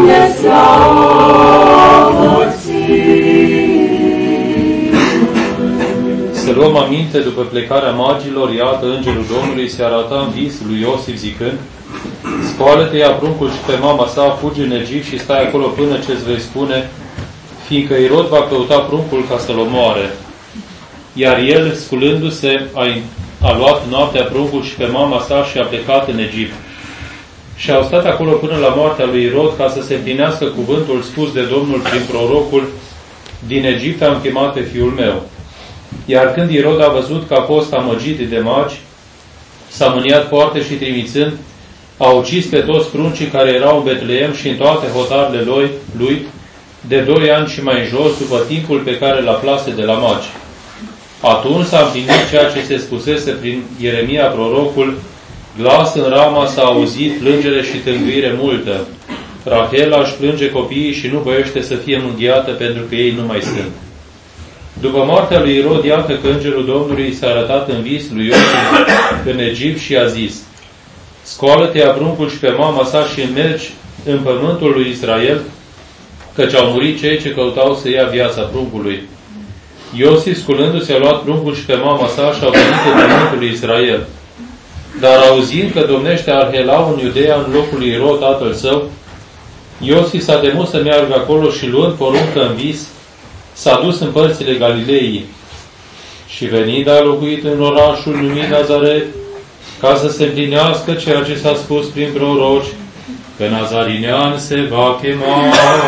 Doamne, slavă ție! Să luăm aminte, după plecarea magilor, iată, îngerul Domnului se arăta în vis lui Iosif zicând: scoală-te, ia pruncul și pe mama sa, fugi în Egipt și stai acolo până ce-ți vei spune, fiindcă Irod va căuta pruncul ca să-l omoare. Iar el, sculându-se, a luat noaptea pruncul și pe mama sa și a plecat în Egipt. Și au stat acolo până la moartea lui Irod, ca să se împlinească cuvântul spus de Domnul prin prorocul: din Egipt am chemat pe fiul meu. Iar când Irod a văzut că a fost amăgit de magi, s-a mâniat foarte și trimițând, a ucis pe toți pruncii care erau în Betleem și în toate hotarele lui, de 2 ani și mai jos, după timpul pe care l-a plase de la magi. Atunci s-a împlinit ceea ce se spusese prin Ieremia prorocul: glas în Rama s-a auzit, plângere și tânguire multă. Rahela își plânge copiii și nu voiește să fie mânghiată, pentru că ei nu mai sunt. După moartea lui Irod, iată că îngerul Domnului s-a arătat în vis lui Iosif în Egipt și a zis: scoală-te, ia pruncul și pe mama sa și mergi în pământul lui Israel, căci au murit cei ce căutau să ia viața pruncului. Iosif, sculându-se, a luat pruncul și pe mama sa și au venit în pământul lui Israel. Dar auzind că domnește Arhelau în Iudeea în locul lui Irod, tatăl său, Iosif s-a temut să meargă acolo și, luând poruncă în vis, s-a dus în părțile Galilei. Și venind a locuit în orașul numit Nazaret, ca să se împlinească ceea ce s-a spus prin proroci, că Nazarinean se va chema.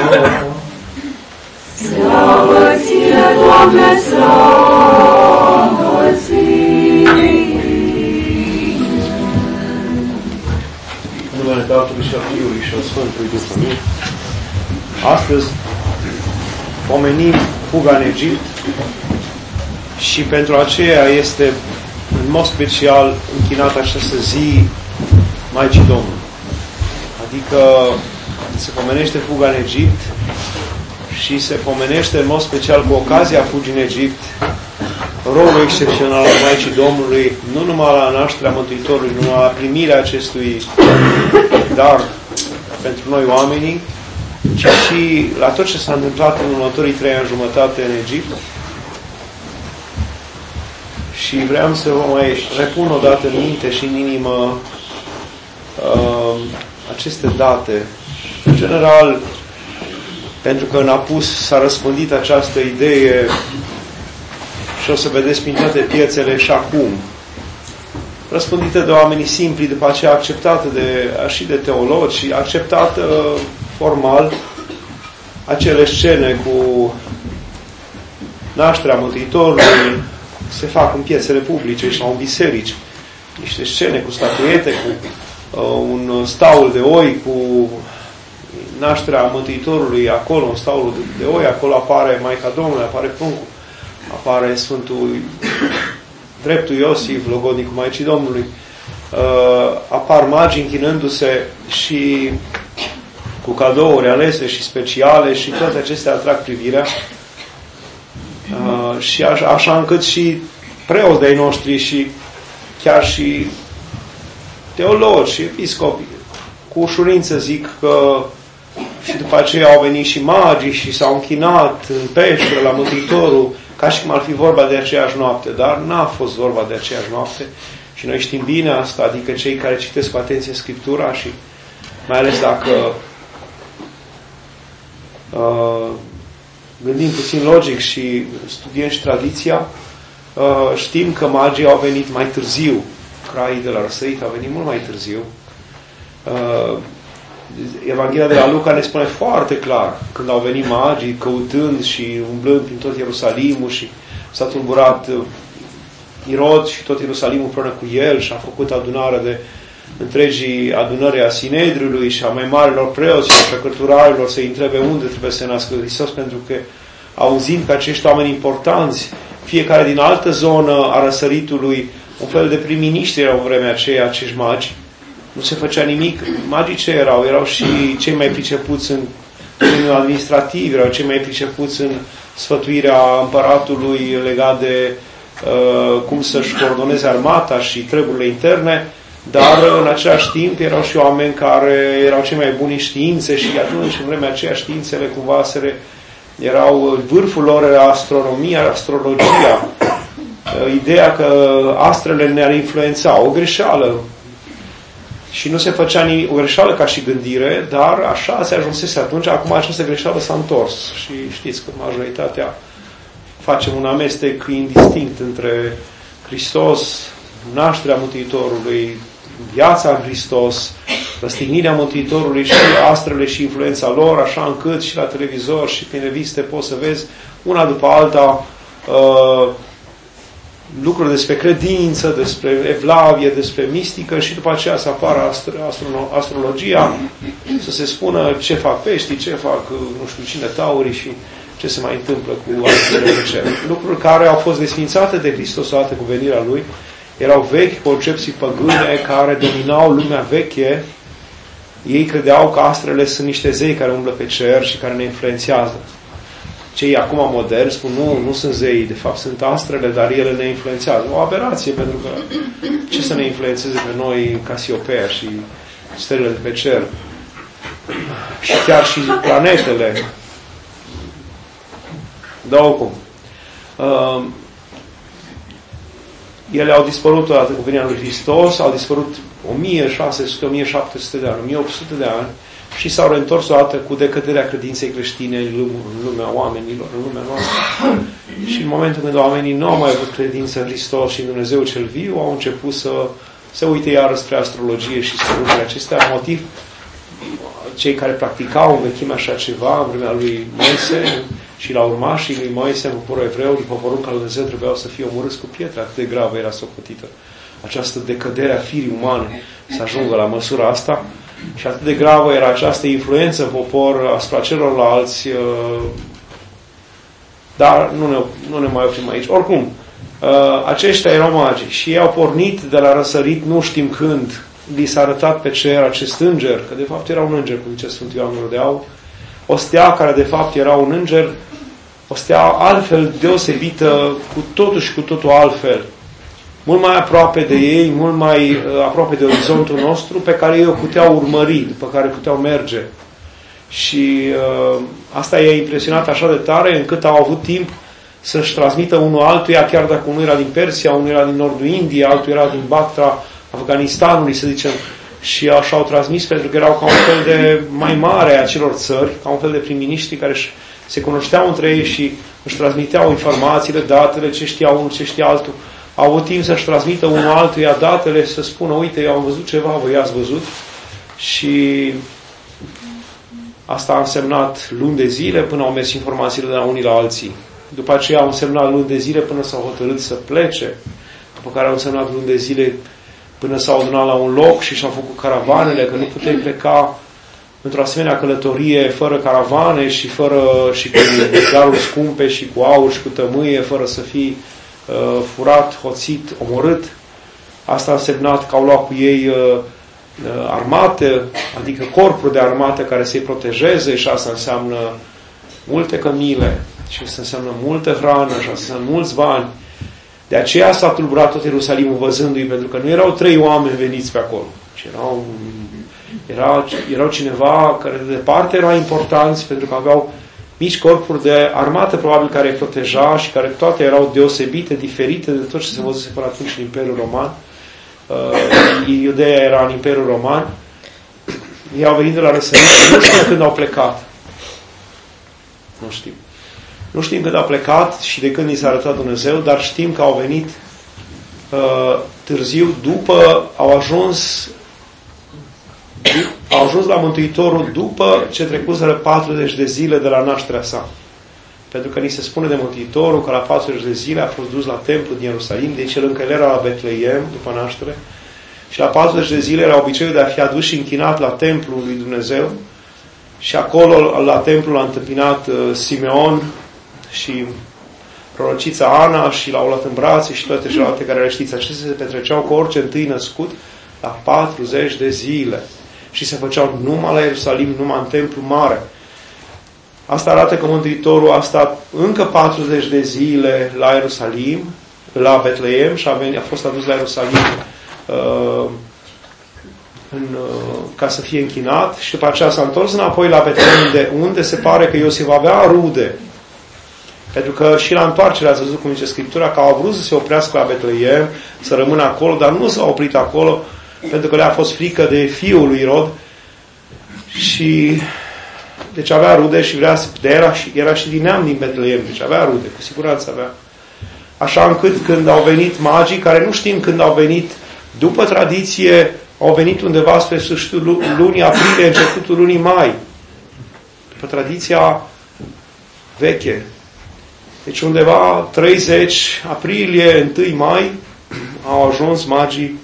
Slavă ție, Doamne, slavă ție! În numele Tatălui și a Fiului și a Sfântului Duh Amin. Astăzi pomenim fuga în Egipt și pentru aceea este în mod special închinată această zi Maicii Domnului. Adică se pomenește fuga în Egipt și se pomenește în mod special cu ocazia fugii în Egipt rolul excepțional al Maicii Domnului, nu numai la nașterea Mântuitorului, nu numai la primirea acestui dar pentru noi oamenii, ci și la tot ce s-a întâmplat în următorii 3 ani jumătate în Egipt. Și vreau să vă mai repun o dată în minte și în inimă aceste date. În general, pentru că în apus s-a răspândit această idee și o să vedeți prin toate piețele și acum, răspândită de oamenii simpli, după aceea acceptată și de teologi și acceptată formal, acele scene cu nașterea Mântuitorului se fac în piețele publice și în biserici. Niște scene cu statuete, cu un staul de oi, cu nașterea Mântuitorului acolo, un staul de oi, acolo apare Maica Domnului, apare pruncul, apare Sfântul Dreptul Iosif, logodnicul Maicii Domnului, apar magii închinându-se și cu cadouri alese și speciale și toate acestea atrag privirea. Și așa încât și preoți de-ai noștri și chiar și teologi și episcopi cu ușurință zic că și după aceea au venit și magii și s-au închinat în peșteră la Mântuitorul, ca și cum ar fi vorba de aceeași noapte, dar n-a fost vorba de aceeași noapte și noi știm bine asta, adică cei care citesc cu atenție Scriptura și mai ales dacă gândim puțin logic și studiem și tradiția, știm că magii au venit mai târziu. Craii de la răsărit au venit mult mai târziu. Evanghelia de la Luca ne spune foarte clar când au venit magii căutând și umblând prin tot Ierusalimul și s-a tulburat Irod și tot Ierusalimul împreună cu el și a făcut adunare de întregii adunări a Sinedriului și a mai marilor preoți și a procuratorilor să-i întrebe unde trebuie să se nască Hristos, pentru că auzind că acești oameni importanți, fiecare din altă zonă a răsăritului, un fel de prim-miniștri erau în vremea aceea acești magi, nu se făcea nimic. Magii ce erau? Erau și cei mai pricepuți în domeniul administrativ, erau cei mai pricepuți în sfătuirea împăratului legat de cum să-și coordoneze armata și treburile interne. dar în același timp erau și oameni care erau cei mai buni în științe și atunci, în vremea aceea, științele cumva erau, vârful lor era astronomia, astrologia, ideea că astrele ne-ar influența, o greșeală. Și nu se făcea o greșeală ca și gândire, dar așa se ajunsese atunci. Acum această greșeală s-a întors. Și știți că majoritatea facem un amestec indistinct între Hristos, nașterea Mântuitorului, viața în Hristos, răstignirea Mântuitorului și astrele și influența lor, așa încât și la televizor și prin reviste poți să vezi una după alta lucruri despre credință, despre evlavie, despre mistică și după aceea să apară astrologia, să se spună ce fac peștii, ce fac nu știu cine taurii și ce se mai întâmplă cu astrele de cer. Lucruri care au fost desfințate de Hristos odată cu venirea Lui, erau vechi concepții păgâne care dominau lumea veche. Ei credeau că astrele sunt niște zei care umblă pe cer și care ne influențează. Cei acum moderni spun, nu sunt zei, de fapt sunt astrele, dar ele ne influențează. O aberație, pentru că ce să ne influențeze pe noi Casiopea și stelele de pe cer? Și chiar și planetele. Da, oricum. Ele au dispărut odată cu venirea lui Hristos, au dispărut 1600, 1700 de ani, 1800 de ani și s-au reîntors odată cu decăderea credinței creștine în lumea oamenilor, în lumea noastră. Și în momentul când oamenii nu au mai avut credință în Hristos și în Dumnezeu cel viu, au început să se uite iară spre astrologie și spre lucrurile acestea. Motiv, cei care practicau în vechime așa ceva, în vremea lui Moise și la urmașii lui Moise, în poporul evreu, după porunca lui Dumnezeu, trebuiau să fie omorâți cu pietre. Atât de gravă era socotită această decădere a firii umane, să ajungă la măsura asta. Și atât de gravă era această influență în popor asupra celorlalți, dar nu ne mai oprim aici. Oricum, aceștia erau magi și ei au pornit de la răsărit, nu știm când, li s-a arătat pe cer acest înger, că de fapt era un înger, cum zice Sfântul Ioan Gură de Aur, o stea care de fapt era un înger, o stea altfel deosebită, cu totul și cu totul altfel. Mult mai aproape de ei, mult mai aproape de orizontul nostru, pe care ei o puteau urmări, după care puteau merge. Și asta i-a impresionat așa de tare, încât au avut timp să-și transmită unul altuia, chiar dacă unul era din Persia, unul era din nordul Indiei, altul era din Bactra, Afganistanului, să zicem, și așa au transmis, pentru că erau ca un fel de mai mare a acelor țări, ca un fel de prim-miniștri care se cunoșteau între ei și își transmiteau informațiile, datele, ce știa unul, ce știa altul. Au avut timp să-și transmită unul altuia datele, să spună, uite, eu am văzut ceva, voi ați văzut. Și asta a însemnat luni de zile până au mers informațiile de la unii la alții. După aceea au însemnat luni de zile până s-au hotărât să plece. După care au însemnat luni de zile până s-au adunat la un loc și și-au făcut caravanele, că nu puteai pleca într-o asemenea călătorie fără caravane și cu daruri scumpe și cu aur și cu tămâie, fără să fii furat, hoțit, omorât. Asta a însemnat că au luat cu ei armate, adică corpuri de armată care să-i protejeze, și asta înseamnă multe cămile și asta înseamnă multă hrană și asta înseamnă mulți bani. De aceea s-a tulburat tot Ierusalimul văzându-i, pentru că nu erau 3 oameni veniți pe acolo, ci erau cineva care de departe erau importanți, pentru că aveau mici corpuri de armată, probabil, care îi proteja și care toate erau deosebite, diferite de tot ce se văzuse până atunci în Imperiul Roman. Iudeea era în Imperiul Roman. Ei au venit de la răsărit, nu știm când au plecat. Nu știm. Nu știm când au plecat și de când i s-a arătat Dumnezeu, dar știm că au venit târziu, după au ajuns la Mântuitorul după ce trecuseră 40 de zile de la nașterea sa. Pentru că ni se spune de Mântuitorul că la 40 de zile a fost dus la templu din Ierusalim, deci el încă era la Betleem după naștere, și la 40 de zile era obiceiul de a fi adus și închinat la templul lui Dumnezeu, și acolo la templu l-a întâmpinat Simeon și prorocița Ana și l-au luat în brațe și toate celelalte care le știți. Acestea se petreceau cu orice întâi născut la 40 de zile. Și se făceau numai la Ierusalim, numai în templu mare. Asta arată că Mântuitorul a stat încă 40 de zile la Ierusalim, la Betleem, și a fost adus la Ierusalim ca să fie închinat și după aceea s-a întors înapoi la Betlehem, unde se pare că Iosif avea rude. Pentru că și la întoarcere ați văzut cum zice Scriptura, că au vrut să se oprească la Betlehem, să rămână acolo, dar nu s-au oprit acolo, pentru că le-a fost frică de fiul lui Irod. Și deci avea rude și vrea să... Era și din neam din Betlehem, deci avea rude, cu siguranță avea. Așa încât când au venit magii, care nu știm când au venit, după tradiție, au venit undeva spre sfârșitul lunii aprilie, începutul lunii mai. După tradiția veche. Deci undeva 30 aprilie, 1 mai, au ajuns magii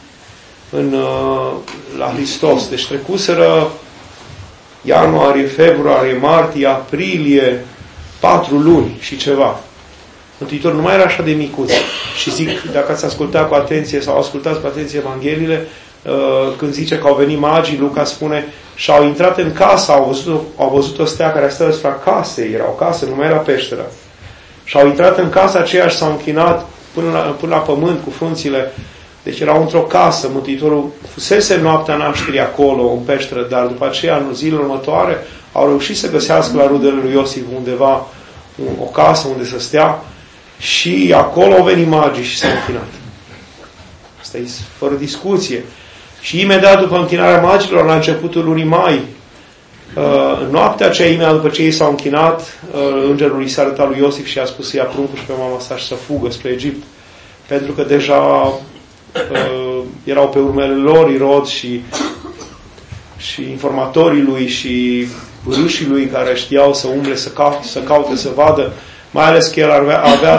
la Hristos. Deci trecuseră ianuarie, februarie, martie, aprilie, 4 luni și ceva. Mântuitorul nu mai era așa de micuț. Și zic, dacă ați ascultat cu atenție sau ascultați cu atenție Evangheliile, când zice că au venit magii, Luca spune, și au intrat în casă, au văzut o stea care stă asupra casei, era o casă, nu mai era peșteră. Și au intrat în casa aceea și s-au închinat până la pământ cu frunțile. Deci erau într-o casă, Mântuitorul fusese noaptea nașterii acolo, în peșteră, dar după aceea, în zilele următoare, au reușit să găsească la rudele lui Iosif undeva o casă unde să stea și acolo au venit magii și s-au închinat. Asta e fără discuție. Și imediat după închinarea magilor, la începutul lunii mai, în noaptea aceea, imediat după ce ei s-au închinat, îngerul i s-a arătat lui Iosif și a spus să ia pruncul și pe mama sa și să fugă spre Egipt. Pentru că deja erau pe urmele lor Irod și informatorii lui și râșii lui care știau să umble, să caute, să vadă, mai ales că el avea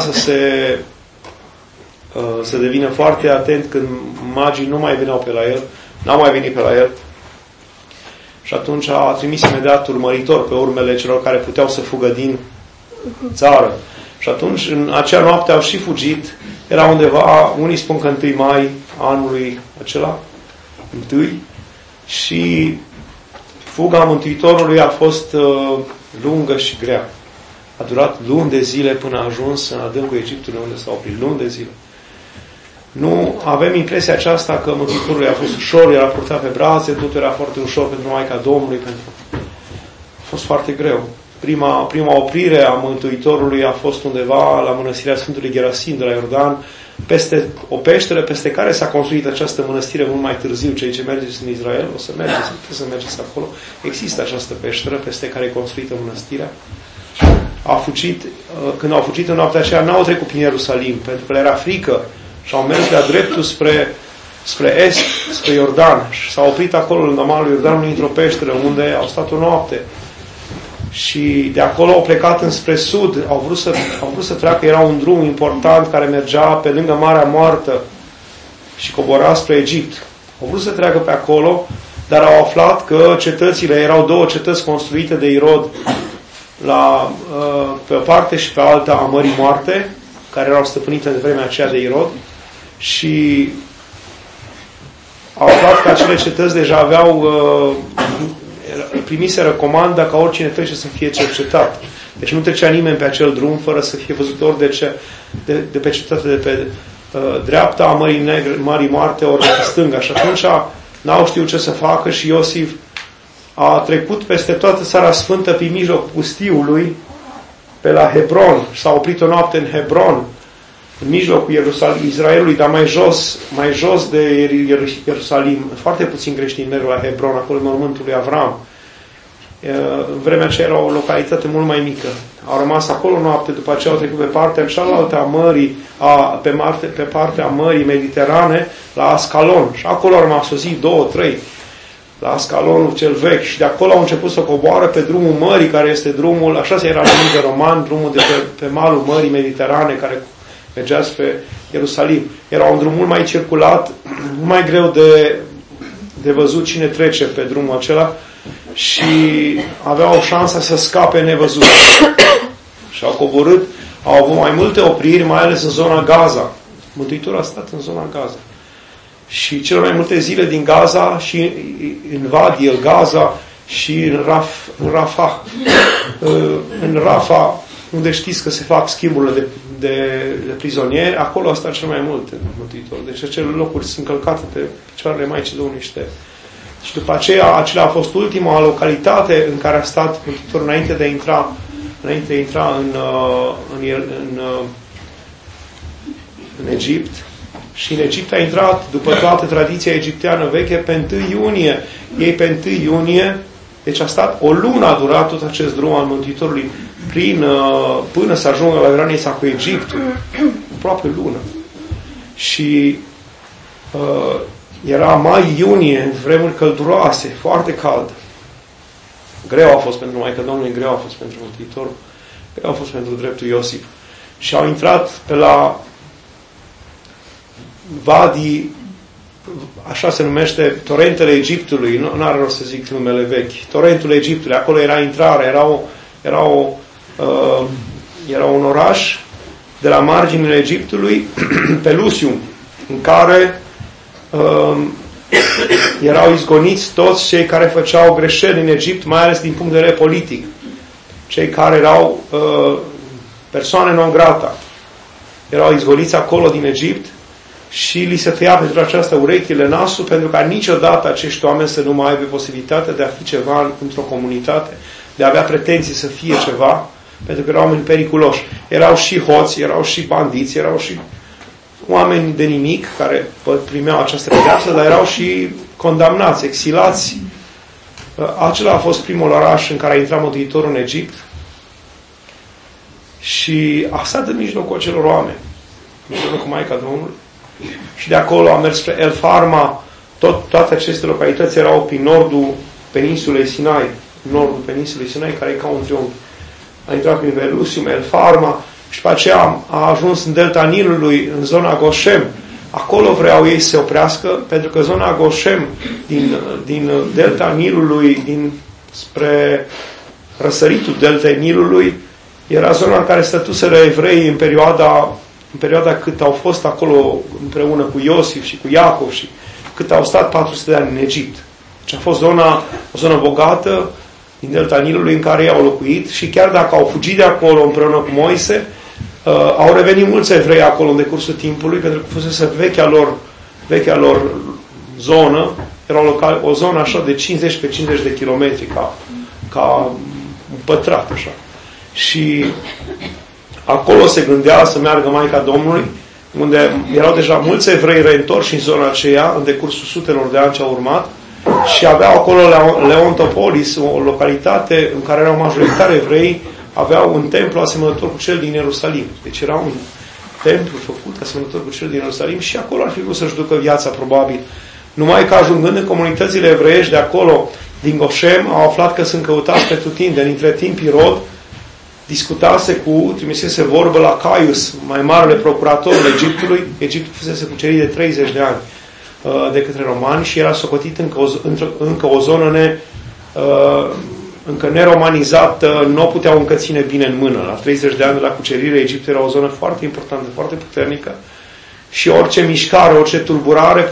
să devină foarte atent când magii nu mai veneau pe la el, n-au mai venit pe la el. Și atunci a trimis imediat urmăritor pe urmele celor care puteau să fugă din țară. Și atunci, în acea noapte au și fugit. Era undeva, unii spun că 1 mai anului acela, 1, și fuga Mântuitorului a fost lungă și grea. A durat luni de zile până a ajuns în adâncul Egiptului, unde s-a oprit. Luni de zile. Nu avem impresia aceasta că Mântuitorul a fost ușor, era purtat pe brațe, totul era foarte ușor pentru Maica Domnului, a fost foarte greu. Prima oprire a Mântuitorului a fost undeva la mănăstirea Sfântului Gerasim de la Iordan, peste o peșteră peste care s-a construit această mănăstire mult mai târziu. Cei ce mergeți în Israel, o să mergeți acolo. Există această peșteră peste care e construită mănăstirea. Când au fugit în noaptea aceea, n-au trecut prin Ierusalim, pentru că le era frică și au mers de-a dreptul spre est, spre Iordan. Și s-au oprit acolo, lângă malul Iordanului, într-o peșteră, unde au stat o noapte. Și de acolo au plecat înspre sud, au vrut să treacă, era un drum important care mergea pe lângă Marea Moartă și cobora spre Egipt. Au vrut să treacă pe acolo, dar au aflat că cetățile, erau 2 cetăți construite de Irod, pe o parte și pe alta a Mării Moarte, care erau stăpânite în vremea aceea de Irod, și au aflat că acele cetăți deja primiseră comanda ca oricine trece să fie cercetat. Deci nu trecea nimeni pe acel drum fără să fie văzut ori de pe cetate de pe dreapta a Mării Moarte, ori de pe stânga. Și atunci n-au știut ce să facă și Iosif a trecut peste toată Țara Sfântă pe mijlocul pustiului, pe la Hebron. S-a oprit o noapte în Hebron, în mijlocul Israelului, dar mai jos de Ierusalim. Foarte puțin creștini merg la Hebron, acolo în mormântul lui Avram. În vremea aceea era o localitate mult mai mică. Au rămas acolo noapte, după aceea au trecut pe partea cealaltă a mării, pe partea mării Mediterane, la Ascalon. Și acolo au rămas o zi, 2, 3, la Ascalonul cel vechi. Și de acolo au început să coboară pe drumul mării, care este drumul, așa se era numit de roman, drumul de pe malul mării Mediterane, care mergea spre Ierusalim. Era un drum mult mai circulat, mult mai greu de văzut cine trece pe drumul acela și aveau șansa să scape nevăzut. Și au coborât, au avut mai multe opriri, mai ales în zona Gaza. Mântuitorul a stat în zona Gaza. Și cele mai multe zile din Gaza și în Vadi el Gaza și în Rafah. În Rafah, unde știți că se fac schimburile de prizonieri, acolo a stat cel mai mult în Mântuitor. Deci acele locuri sunt călcate pe picioarele Maicii Domnului niște Și după aceea, acela a fost ultima localitate în care a stat Mântuitorul înainte de a intra în Egipt. Și în Egipt a intrat, după toată tradiția egipteană veche, pe 1 iunie. Ei pe 1 iunie, deci a stat o lună, a durat tot acest drum al Mântuitorului până să ajungă la granița cu Egiptul. Aproape lună. Și era mai-iunie, în vremuri călduroase, foarte cald. Greu a fost pentru Maica Domnului, greu a fost pentru Mântuitorul, greu a fost pentru dreptul Iosif. Și au intrat pe la Vadi, așa se numește, torentele Egiptului, nu are rost să zic numele vechi, torentul Egiptului, acolo era intrare, era un oraș de la marginile Egiptului, Pelusium, în care erau izgoniți toți cei care făceau greșeli în Egipt, mai ales din punct de vedere politic. Cei care erau persoane non grata. Erau izgoniți acolo din Egipt și li se tăia pentru această urechile nasul, pentru ca niciodată acești oameni să nu mai aibă posibilitatea de a fi ceva într-o comunitate, de a avea pretenții să fie ceva, pentru că erau oameni periculoși. Erau și hoți, erau și bandiți, erau și oameni de nimic care primeau această pedeapsă, dar erau și condamnați, exilați. Acela a fost primul oraș în care a intrat Mântuitorul în Egipt și a stat în mijlocul acelor oameni, în mijlocul Maica Domnului. Și de acolo a mers spre El Farma. Toate aceste localități erau prin nordul peninsulei Sinai, care e ca un triunghi. A intrat prin Pelusium, El Farma, și după aceea a ajuns în delta Nilului, în zona Goshem. Acolo vreau ei să se oprească, pentru că zona Goshem, din delta Nilului, spre răsăritul deltei Nilului, era zona în care stătuseră evreii în perioada cât au fost acolo împreună cu Iosif și cu Iacov și cât au stat 400 de ani în Egipt. Deci a fost o zonă bogată din delta Nilului în care ei au locuit și chiar dacă au fugit de acolo împreună cu Moise, au revenit mulți evrei acolo în decursul timpului, pentru că fusese vechea lor zonă, era o zonă așa de 50 pe 50 de kilometri, ca un pătrat așa. Și acolo se gândea să meargă Maica Domnului, unde erau deja mulți evrei reîntorși în zona aceea, în decursul sutelor de ani ce au urmat, și aveau acolo Leontopolis, o localitate în care erau majoritari evrei, aveau un templu asemănător cu cel din Ierusalim. Deci era un templu făcut asemănător cu cel din Ierusalim și acolo ar fi vrut să-și ducă viața, probabil. Numai că ajungând în comunitățile evreiești de acolo, din Goshem, au aflat că sunt căutați pe tutindeni. Între timp, Irod trimisese vorbă la Caius, mai marele procurator al Egiptului. Egiptul fusese cucerit de 30 de ani de către romani și era socotit încă o zonă încă neromanizată, nu o puteau încă ține bine în mână. La 30 de ani de la cucerire, Egiptul era o zonă foarte importantă, foarte puternică și orice mișcare, orice tulburare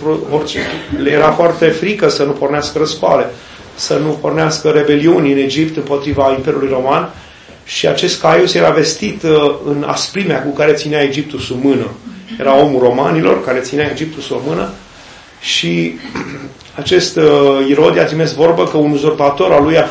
le era foarte frică să nu pornească răscoale, să nu pornească rebeliuni în Egipt împotriva Imperiului Roman. Și acest Caius era vestit în asprimea cu care ținea Egiptul sub mână. Era omul romanilor care ținea Egiptul sub mână și acest Irod a trimis vorbă că un uzurpator al lui a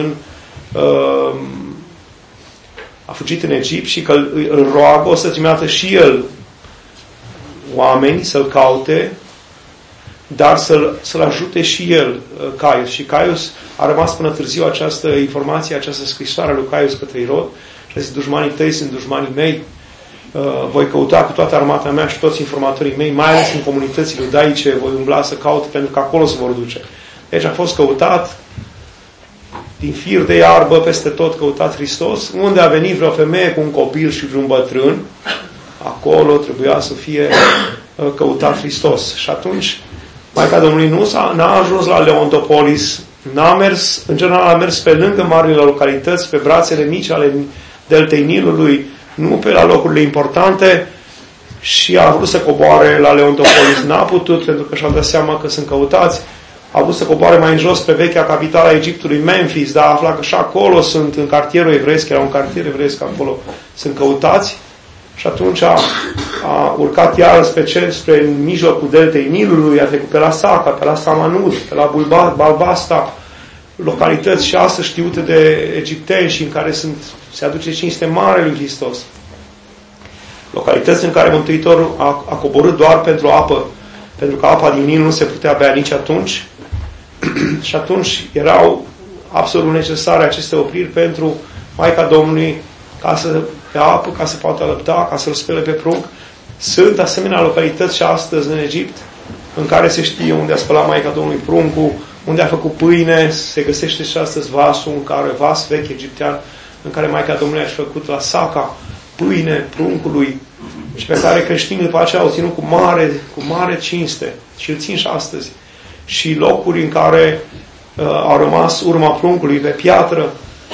fugit în Egipt și că îl roagă să trimită și el oameni să-l caute, dar să-l ajute și el, Caius. Și Caius a rămas până târziu această informație, această scrisoare lui Caius către Irod și a zis: dușmanii tăi sunt dușmanii mei, voi căuta cu toată armata mea și toți informatorii mei, mai ales în comunitățile iudaice, voi umbla să caut, pentru că acolo se vor duce. Deci a fost căutat din fir de iarbă, peste tot căutat Hristos. Unde a venit vreo femeie cu un copil și vreun bătrân, acolo trebuia să fie căutat Hristos. Și atunci Maica Domnului n-a ajuns la Leontopolis, în general a mers pe lângă marile localități, pe brațele mici ale deltei Nilului, nu pe la locurile importante, și a vrut să coboare la Leontopolis. N-a putut, pentru că și-a dat seama că sunt căutați. A vrut să coboare mai în jos pe vechea capitală a Egiptului, Memphis, dar a aflat că și acolo sunt, în cartierul evreiesc, era un cartier evreiesc, acolo sunt căutați. Și atunci a urcat iar spre mijlocul deltei Nilului, a trecut pe la Saca, pe la Samanud, pe la Balbasta, localități și astăzi știute de egipteni și în care se aduce cinste mare lui Hristos. Localități în care Mântuitorul a coborât doar pentru apă, pentru că apa din Nil nu se putea bea nici atunci. Și atunci erau absolut necesare aceste opriri pentru Maica Domnului ca să bea apă, ca să poată alăpta, ca să-l spele pe prunc. Sunt asemenea localități și astăzi în Egipt în care se știe unde a spălat Maica Domnului pruncul, unde a făcut pâine, se găsește și astăzi vasul, vas vechi egiptean, în care Maica Domnului a făcut la Saca pâine pruncului și pe care creștinii după aceea au ținut cu mare cinste și îl țin și astăzi. Și locuri în care au rămas urma pruncului pe piatră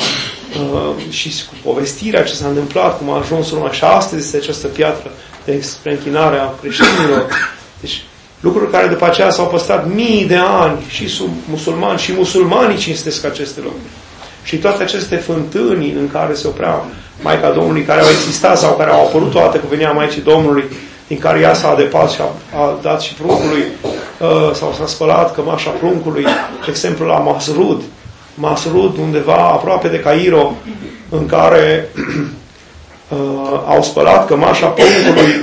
și cu povestirea ce s-a întâmplat, cum a ajuns urma și astăzi este această piatră spre închinarea creștinilor. Deci lucruri care după aceea s-au păstrat mii de ani și sub musulmani și musulmanii cinstesc aceste locuri. Și toate aceste fântâni în care se oprea Maica Domnului, care au existat sau care au apărut toate cu venirea Maicii Domnului, din care ea s-a adepat și a dat și pruncului, sau s-a spălat cămașa pruncului, de exemplu la Masrud, undeva aproape de Cairo, în care au spălat cămașa pruncului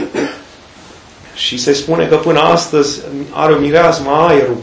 și se spune că până astăzi are o mireasmă aerul.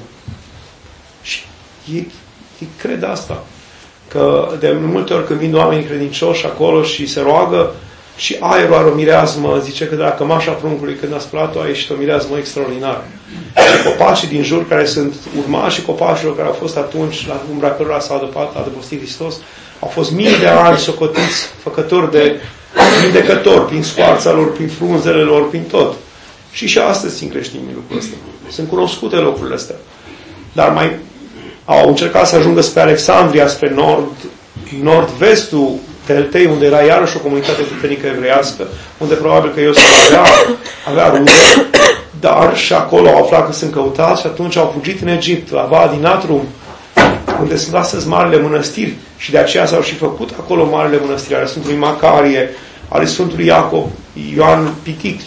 Și ei cred asta. Că de multe ori când vin oamenii credincioși acolo și se roagă și aerul are o mireasmă, zice că de la cămașa pruncului când a spălat-o a ieșit o mireasmă extraordinară. Și copacii din jur care sunt urmașii copacilor care au fost atunci la umbra cărora s-a adăpostit Hristos, au fost mii de ani socotiți, făcători de vindecători prin scoarța lor, prin frunzele lor, prin tot. Și astăzi țin creștinii lucrul ăsta. Sunt cunoscute locurile astea. Dar mai au încercat să ajungă spre Alexandria, spre nord-vestul deltei, unde era iarăși o comunitate puternică evreiască, unde probabil că Iosif avea rude, dar și acolo au aflat că sunt căutați și atunci au fugit în Egipt, la Vadi Natrum, unde sunt astăzi marile mănăstiri și de aceea s-au și făcut acolo marile mănăstiri ale Sfântului Macarie, ale Sfântului Iacob, Ioan Pitic,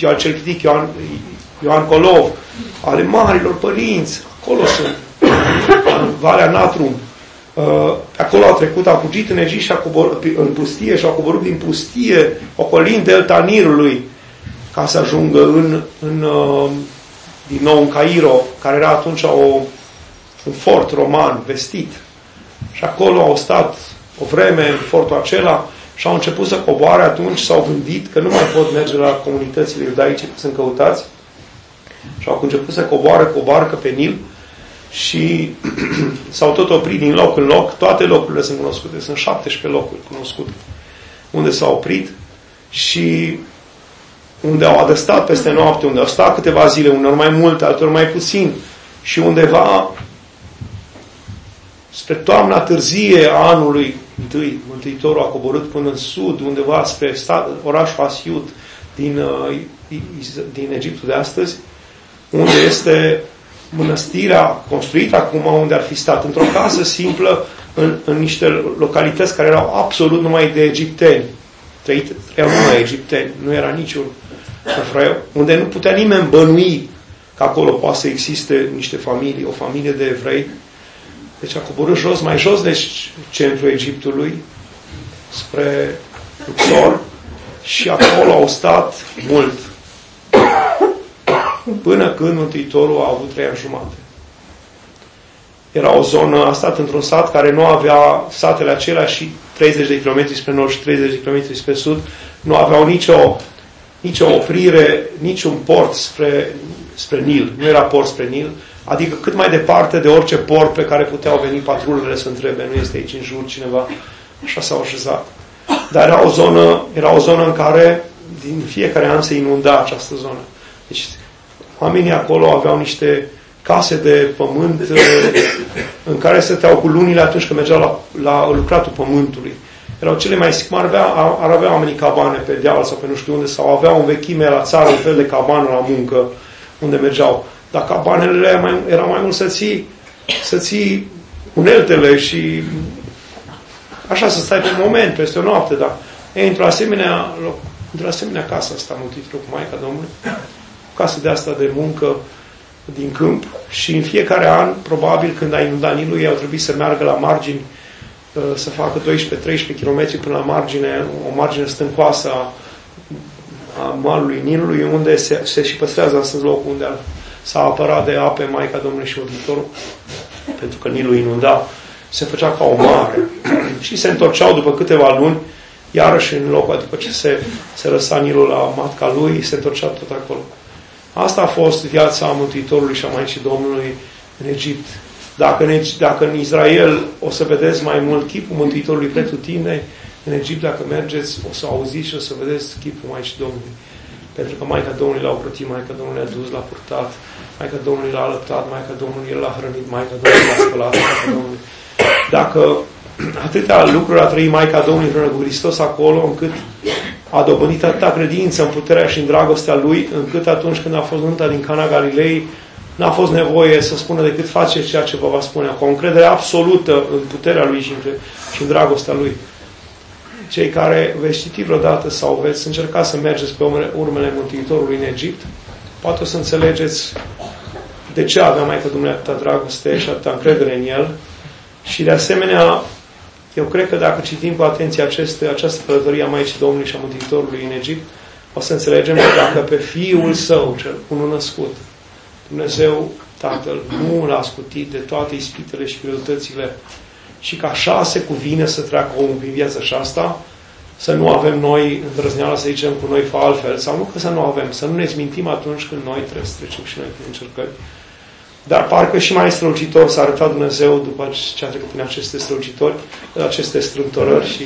Ioan Colov, ale marilor părinți, acolo sunt. Valea Natrum. Acolo au trecut, au fugit în Egipt și au coborât în pustie și au coborât din pustie, ocolind delta Nilului, ca să ajungă din nou în Cairo, care era atunci un fort roman vestit. Și acolo au stat o vreme în fortul acela și au început să coboare. Atunci s-au gândit că nu mai pot merge la comunitățile iudaice, că sunt căutați, și au început să coboare cu o barcă pe Nil și s-au tot oprit din loc în loc. Toate locurile sunt cunoscute, sunt 17 locuri cunoscute unde s-au oprit și unde au adăstat peste noapte, unde au stat câteva zile, unor mai mult, altor mai puțin, și undeva spre toamna târzie a anului întâi, Mântuitorul a coborât până în sud, undeva spre orașul Asiut din Egiptul de astăzi, unde este mănăstirea construită acum, unde ar fi stat într-o casă simplă, în niște localități care erau absolut numai de egipteni. Trăiau numai egipteni, nu era niciun evreu, unde nu putea nimeni bănui că acolo poate să existe niște familii, o familie de evrei. Deci a coborât jos, mai jos de centrul Egiptului, spre Luxor, și acolo au stat mult. Până când Mântuitorul a avut 3 ani jumate. Era o zonă, a stat într-un sat care nu avea, satele acelea și 30 de kilometri spre nord și 30 de kilometri spre sud, nu aveau nicio oprire, niciun port spre Nil. Nu era port spre Nil, adică cât mai departe de orice port pe care puteau veni patrulele să întrebe, nu este aici în jur cineva, așa s-au așezat. Dar era o zonă în care din fiecare an se inunda această zonă. Deci oamenii acolo aveau niște case de pământ în care stăteau cu lunile atunci când mergeau la lucratul pământului. Erau cele mai ar avea oamenii cabane pe deal sau pe nu știu unde, sau aveau în vechime la țară un fel de cabană la muncă unde mergeau. Dar cabanele erau mai mult să ții uneltele și așa să stai pe moment, peste o noapte, dar într-o asemenea într-o asemenea casă asta Mântuitorul cu Maica Domnului, o casă de asta de muncă din câmp și în fiecare an, probabil când a inundat Nilul, ei au trebuit să meargă la margini, să facă 12-13 km până la margine, o margine stâncoasă a malului Nilului, unde se și păstrează astăzi locul unde s-a apărat de ape Maica Domnului și Mântuitorul, pentru că Nilul inunda, se făcea ca o mare. Și se întorceau după câteva luni, iarăși în locul, după ce se lăsa Nilul la matca lui, se întorcea tot acolo. Asta a fost viața Mântuitorului și a Maicii Domnului în Egipt. Dacă în Israel o să vedeți mai mult chipul Mântuitorului pretutindeni, în Egipt, dacă mergeți, o să auziți și o să vedeți chipul Maicii Domnului. Pentru că Maica Domnului l-a ocrotit, Maica Domnului l-a dus, l-a purtat, Maica Domnului l-a alăptat, Maica Domnului l-a hrănit, Maica Domnului l-a spălat, Maica Domnului. Dacă atâtea lucruri a trăit Maica Domnului împreună cu Hristos acolo, încât a dobândit atâta credință în puterea și în dragostea Lui, încât atunci când a fost nunta din Cana Galilei, n-a fost nevoie să spună decât faceți ceea ce vă va spune. Cu o încredere absolută în puterea Lui și în dragostea Lui. Cei care veți citi vreodată sau veți încerca să mergeți pe urmele Mântuitorului în Egipt, poate o să înțelegeți de ce avea Maica Domnului atâta dragoste și atâta încredere în El. Și de asemenea, eu cred că dacă citim cu atenție această călătorie a Maicii Domnului și a Mântuitorului în Egipt, o să înțelegem că dacă pe Fiul Său, cel unul născut, Dumnezeu Tatăl nu l-a scutit de toate ispitele și greutățile și că așa se cuvine să treacă omul prin viața aceasta, să nu avem noi îndrăzneala să zicem cu noi fa altfel, sau nu că să nu avem, să nu ne smintim atunci când noi trebuie să trecem și noi prin încercări. Dar parcă și mai strălucitor s-a arătat Dumnezeu după ce a trecut prin aceste strălucitori, aceste strâmtorări și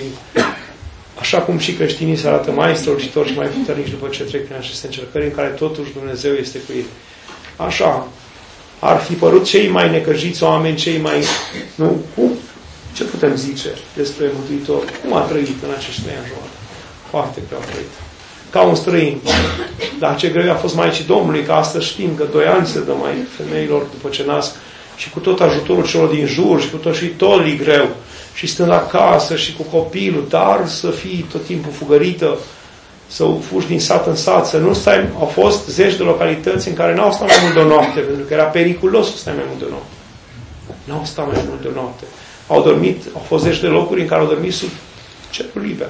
așa cum și creștinii se arată mai strălucitori și mai puternici după ce trec prin aceste încercări în care totuși Dumnezeu este cu ei. Așa, ar fi părut cei mai necăjiți oameni, cei mai... Nu? Ce putem zice despre Mântuitor? Cum a trăit în acești 3 ani jumătate? Foarte greu a trăit. Ca un străin. Dar ce greu a fost Maicii Domnului, că astăzi știm că 2 ani se dă mai femeilor după ce nasc și cu tot ajutorul celor din jur și cu tot și tot e greu. Și stând acasă și cu copilul, dar să fii tot timpul fugărită, să fugi din sat în sat, să nu stai... Au fost 10 de localități în care n-au stat mai mult de o noapte, pentru că era periculos să stai mai mult de o noapte. N-au stat mai mult de o noapte. Au dormit, au fost 10 de locuri în care au dormit sub cerul liber.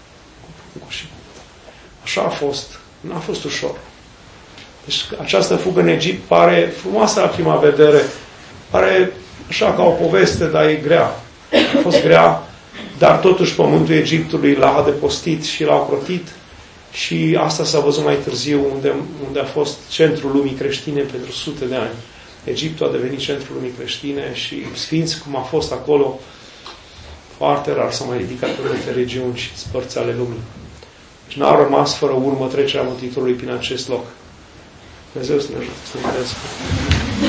Așa a fost. N-a fost ușor. Deci această fugă în Egipt pare frumoasă la prima vedere. Pare așa ca o poveste, dar e grea. A fost grea, dar totuși pământul Egiptului l-a adăpostit și l-a ocrotit și asta s-a văzut mai târziu unde a fost centrul lumii creștine pentru sute de ani. Egiptul a devenit centrul lumii creștine și sfinți cum a fost acolo, foarte rar s-au mai ridicat în multe regiuni și părți ale lumii. Și n-a rămas fără urmă trecerea Mântuitorului prin acest loc. Dumnezeu să ne ajute să ne